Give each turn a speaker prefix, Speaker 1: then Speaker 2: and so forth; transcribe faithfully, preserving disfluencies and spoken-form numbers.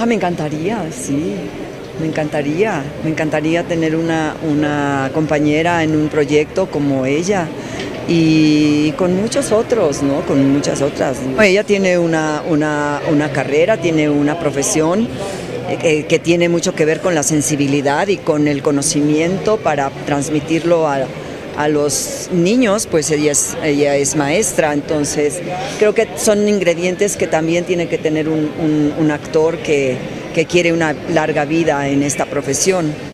Speaker 1: Ah, me encantaría, sí, me encantaría, me encantaría tener una, una compañera en un proyecto como ella y con muchos otros, ¿no? Con muchas otras. Ella tiene una, una, una carrera, tiene una profesión eh, que tiene mucho que ver con la sensibilidad y con el conocimiento para transmitirlo a a los niños, pues ella es, ella es maestra, entonces creo que son ingredientes que también tiene que tener un, un, un actor que, que quiere una larga vida en esta profesión.